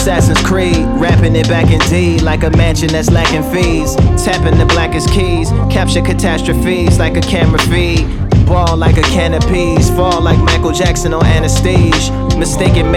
Assassin's Creed, rapping it back in D like a mansion that's lacking fees. Tapping the blackest keys, capture catastrophes like a camera feed. Ball like a can of peas, fall like Michael Jackson on anesthesia. Mistaken